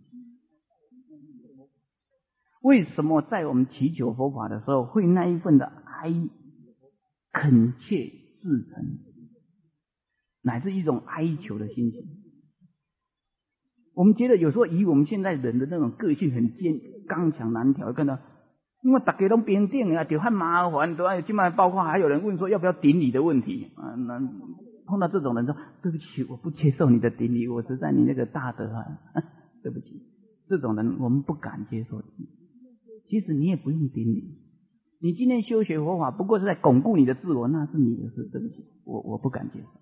为什么在我们祈求佛法的时候，会那一份的哀恳切至诚，乃至一种哀求的心情？我们觉得有时候以我们现在人的那种个性很坚刚强难调，看到因为大家都平等啊，就很麻烦，都要今晚包括还有人问说要不要顶礼的问题啊。那碰到这种人说对不起，我不接受你的顶礼，我实在你那个大德啊，对不起，这种人我们不敢接受。其实你也不用顶礼，你今天修学佛法不过是在巩固你的自我，那是你的事，对不起，我我不敢接受。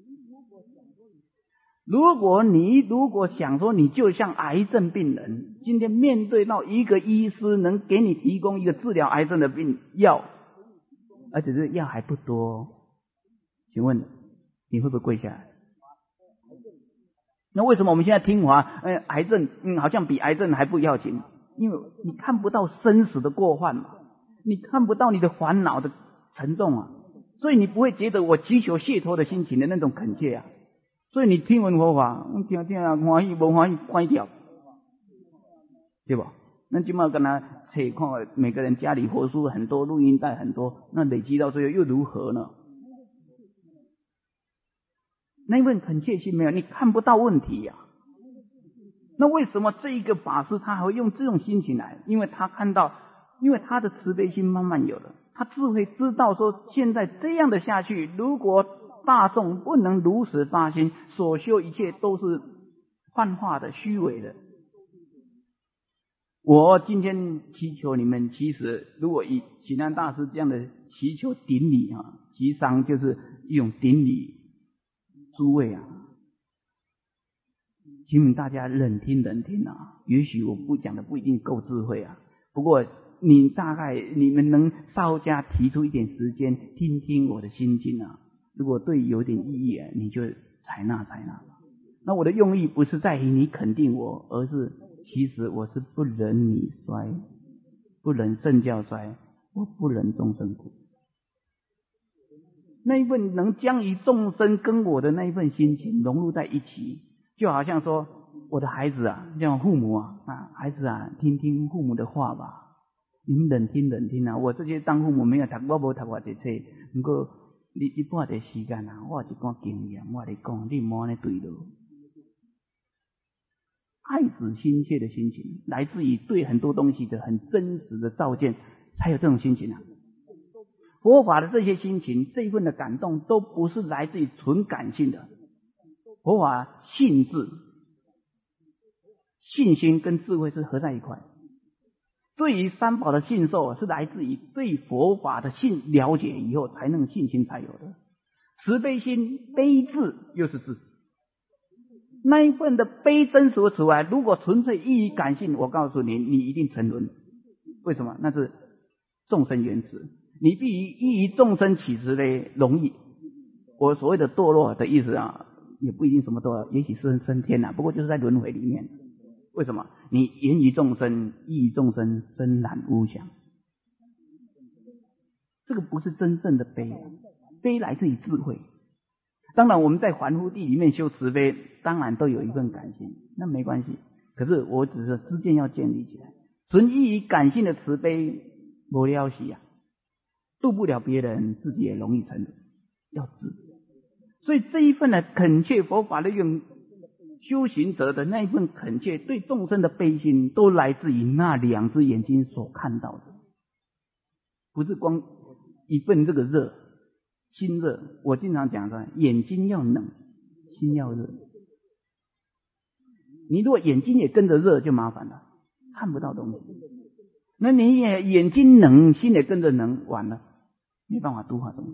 如果你如果想说你就像癌症病人，今天面对到一个医师能给你提供一个治疗癌症的病药，而且这药还不多，请问你会不会跪下来？那为什么我们现在听话，呃，癌症嗯好像比癌症还不要紧？因为你看不到生死的过患嘛，你看不到你的烦恼的沉重啊，所以你不会觉得我祈求解脱的心情的那种恳切啊。所以你听闻佛法，听听啊，欢喜不欢喜关掉，对吧？那今嘛跟他查看，每个人家里佛书很多，录音带很多，那累积到最后又如何呢？那份恳切心没有，你看不到问题呀、啊。那为什么这一个法师他还会用这种心情来？因为他看到，因为他的慈悲心慢慢有了，他智慧知道说，现在这样的下去，如果大众不能如实发心，所修一切都是幻化的、虚伪的。我今天祈求你们，其实如果以济南大师这样的祈求顶礼啊，其实就是一种顶礼诸位啊，请你们大家冷听冷听啊。也许我不讲的不一定够智慧啊，不过你大概你们能稍加提出一点时间听听我的心经啊。如果对有点意义啊，你就采纳采纳。那我的用意不是在于你肯定我，而是其实我是不忍你衰，不忍圣教衰，我不忍众生苦。那一份能将于众生跟我的那一份心情融入在一起，就好像说我的孩子啊，像父母啊，啊孩子啊，听听父母的话吧，你们冷听冷听啊。我这些当父母没有读，我没读过这册，不过你你半点时间啊，我有一段经验，我跟你讲，你莫安尼对了。爱子心切的心情，来自于对很多东西的很真实的照见， 才有这种心情啊。佛法的这些心情，这一份的感动，都不是来自于纯感性的。佛法性智、信心跟智慧是合在一块。对于三宝的信受，是来自于对佛法的信了解以后，才能信心才有的。慈悲心、悲智又是智。那一份的悲真实出来，如果纯粹依于感性，我告诉你，你一定沉沦。为什么？那是众生缘慈。你必须依于众生起时呢，容易。我所谓的堕落的意思啊，也不一定什么堕落，也许是升天啊，不过就是在轮回里面。为什么？你言于众生，依于众生，深染无想。这个不是真正的悲，悲来自于智慧。当然我们在凡夫地里面修慈悲，当然都有一份感性，那没关系。可是我只是知见要建立起来，纯依于感性的慈悲没了息啊，度不了别人，自己也容易沉沦，要知。所以这一份的恳切佛法的用修行者的那一份恳切，对众生的悲心，都来自于那两只眼睛所看到的，不是光一份这个热心热。我经常讲的，眼睛要冷，心要热。你如果眼睛也跟着热，就麻烦了，看不到东西。那你也眼睛冷，心也跟着冷，完了，没办法度化众生。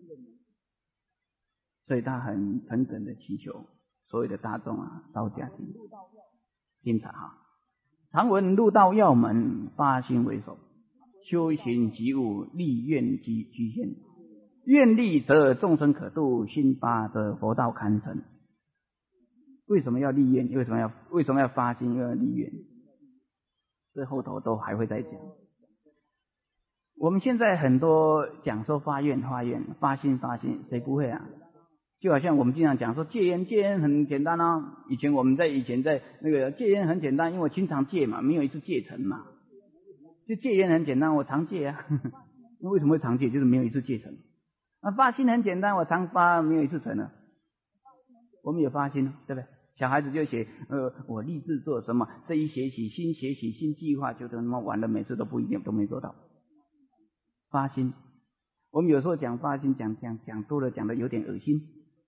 所以他很诚恳的祈求所有的大众啊，道家听听察哈。常闻入道要门，发心为首，修行即悟，立愿即居现。愿力则众生可度，心发则佛道堪成。为什么要立愿？为什么要为什么要发心？又要立愿？这后头都还会再讲。我们现在很多讲说发愿发愿发心发心，谁不会啊？就好像我们经常讲说戒烟，戒烟很简单啊。以前我们在以前在那个戒烟很简单，因为我经常戒嘛，没有一次戒成嘛。就戒烟很简单，我常戒啊。那为什么会常戒？就是没有一次戒成。那发心很简单，我常发，没有一次成了。我们有发心，对不对？小孩子就写呃，我立志做什么，这一学习新学习新计划，就他妈完了，每次都不一定都没做到。发心，我们有时候讲发心，讲讲讲多了，讲的有点恶心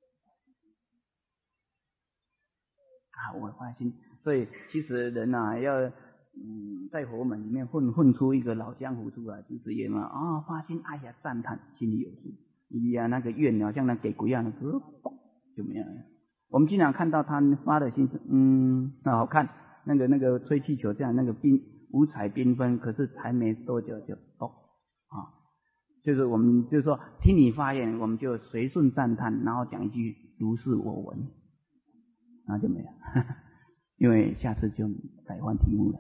啊。我发心，所以其实人啊，要嗯在佛门里面混混出一个老江湖出来，其实也嘛啊发心，哎呀赞叹，心里有数。你呀那个愿好像那给鬼一样的，就没有了。我们经常看到他发的心，嗯，很好看，那个那个吹气球这样，那个缤五彩缤纷，可是才没多久就哦啊，就是我们就是说听你发言，我们就随顺赞叹，然后讲一句如是我闻，然后就没了，呵呵，因为下次就改换题目了。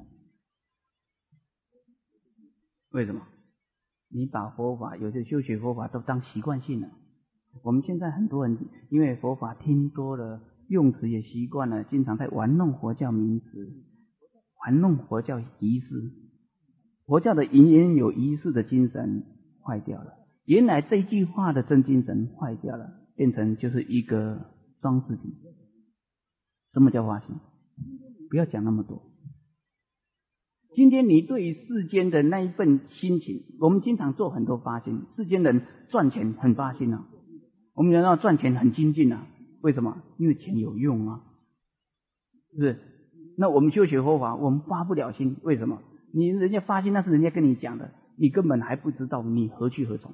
为什么？你把佛法有些修学佛法都当习惯性了。我们现在很多人因为佛法听多了，用词也习惯了，经常在玩弄佛教名词，玩弄佛教仪式。佛教的隐隐有仪式的精神坏掉了，原来这句话的真精神坏掉了，变成就是一个装饰品。什么叫发心？不要讲那么多。今天你对于世间的那一份心情，我们经常做很多发心，世间人赚钱很发心啊，我们人要赚钱很精进啊，为什么？因为钱有用啊，是不是？那我们修学佛法，我们发不了心，为什么？你人家发心那是人家跟你讲的，你根本还不知道你何去何从，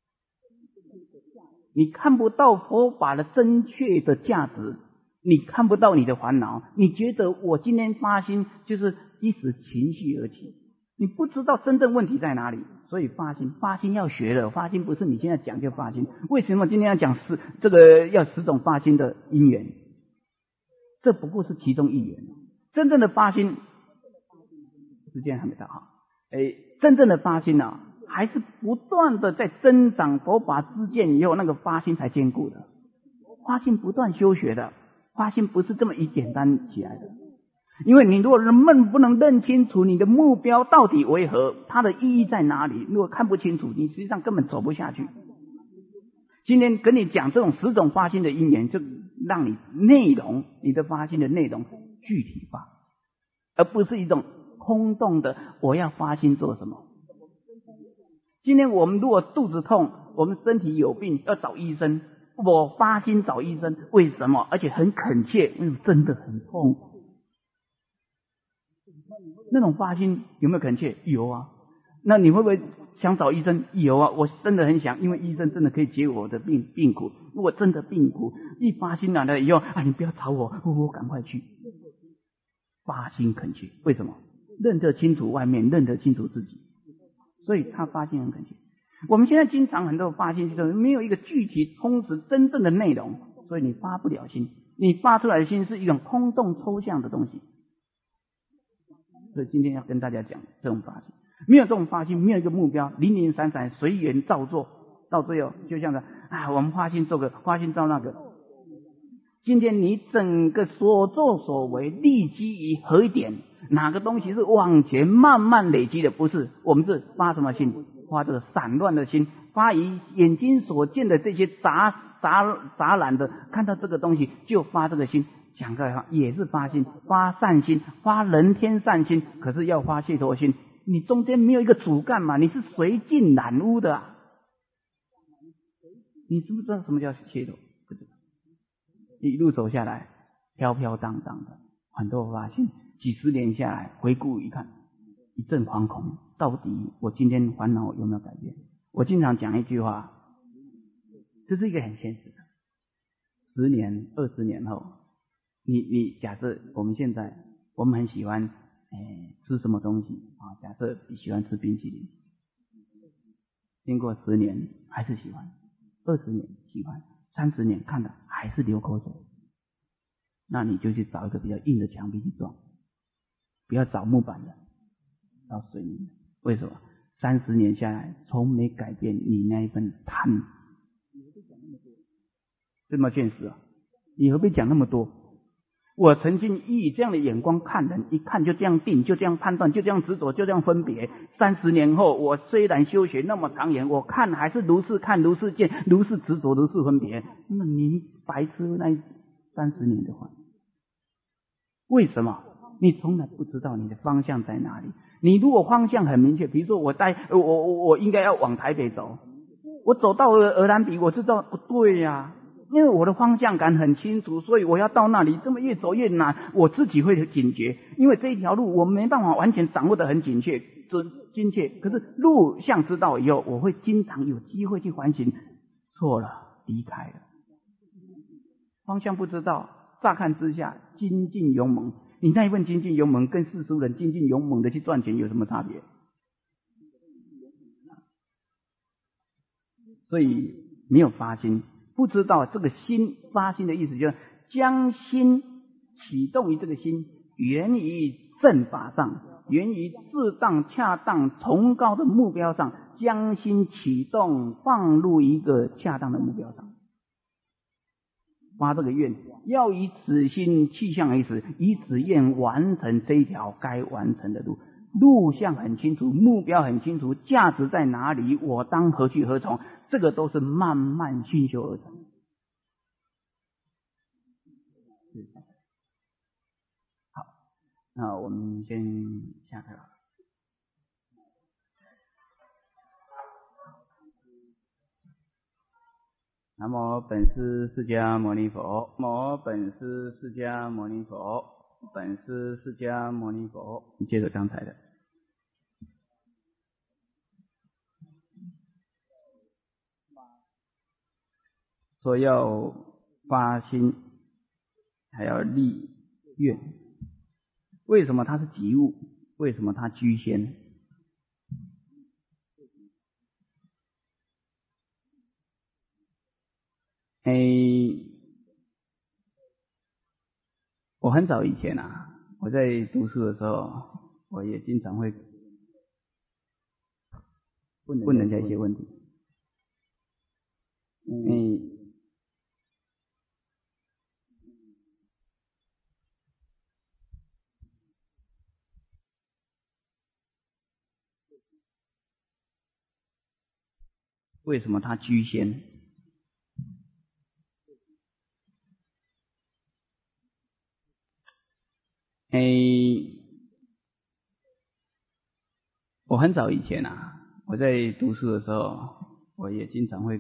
你看不到佛法的正确的价值，你看不到你的烦恼，你觉得我今天发心就是一时情绪而起，你不知道真正问题在哪里。所以发心，发心要学了，发心不是你现在讲就发心。为什么今天要讲十这个要十种发心的因缘？这不过是其中一缘。真正的发心，时间还没到哈，哎，真正的发心啊，还是不断的在增长佛法知见以后，那个发心才坚固的。发心不断修学的，发心不是这么一简单起来的。因为你如果认不能认清楚你的目标到底为何，它的意义在哪里，如果看不清楚，你实际上根本走不下去。今天跟你讲这种十种发心的因缘，就让你内容，你的发心的内容具体化，而不是一种空洞的我要发心做什么。 今天我们如果肚子痛，我们身体有病要找医生，我发心找医生，为什么？而且很恳切，因为真的很痛。那种发心有没有恳切？有啊。那你会不会想找医生？有啊，我真的很想，因为医生真的可以解我的病病苦。如果真的病苦，一发心来了以后，啊，你不要吵我，我赶快去。发心恳切，为什么？认得清楚外面，认得清楚自己，所以他发心很恳切。我们现在经常很多发心就是没有一个具体充实真正的内容，所以你发不了心，你发出来的心是一种空洞抽象的东西。所以今天要跟大家讲这种发心，没有这种发心，没有一个目标，零零散散随缘照做，到最后就像是啊，我们发心做个，发心照那个。今天你整个所作所为立基于何一点？哪个东西是往前慢慢累积的？不是，我们是发什么心？发这个散乱的心，发于眼睛所见的这些杂杂杂染的，看到这个东西就发这个心。讲个话也是发心，发善心，发人天善心，可是要发解脱心。你中间没有一个主干嘛？你是随境染污的、啊。你知不知道什么叫解脱？不知道。一路走下来，飘飘荡荡的，很多发心，几十年下来，回顾一看，一阵惶恐。到底我今天烦恼有没有改变？我经常讲一句话，这是一个很现实的。十年、二十年后，你你假设我们现在我们很喜欢诶吃什么东西啊？假设你喜欢吃冰淇淋，经过十年还是喜欢，二十年喜欢，三十年看了还是流口水，那你就去找一个比较硬的墙壁去撞，不要找木板的，找水泥的。为什么？三十年下来从没改变你那一份贪，这么现实啊！你何必讲那么多？我曾经以这样的眼光看人，一看就这样定，就这样判断，就这样执着，就这样分别。三十年后，我虽然修学那么长远，我看还是如是看，如是见，如是执着，如是分别。那你白痴那三十年的话，为什么？你从来不知道你的方向在哪里。你如果方向很明确，比如说我带我我我应该要往台北走，我走到了鹅銮鼻，我知道不对呀、啊。因为我的方向感很清楚，所以我要到那里，这么越走越难，我自己会警觉，因为这一条路我没办法完全掌握得很精确、准精确。可是路向知道以后，我会经常有机会去反省，错了，离开了。方向不知道，乍看之下精进勇猛，你那一份精进勇猛跟世俗人精进勇猛的去赚钱有什么差别？所以没有发心。不知道这个心发心的意思，就是将心启动于这个心，源于正法上，源于适当、恰当、崇高的目标上，将心启动，放入一个恰当的目标上，发这个愿，要以此心去向为此，以此愿完成这一条该完成的路。路向很清楚，目标很清楚，价值在哪里，我当何去何从，这个都是慢慢熏修而成。好，那我们先下课了。南无本师释迦牟尼佛，南无本师释迦牟尼佛，本师释迦牟尼佛。接着刚才的。说要发心，还要立愿。为什么它是即物？为什么它居先？哎，我很早以前啊，我在读书的时候，我也经常会问人家一些问题。嗯。为什么他居先？诶，我很早以前啊， 我在读书的时候，我也经常会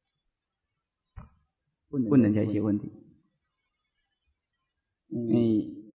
问人家一些问题。嗯，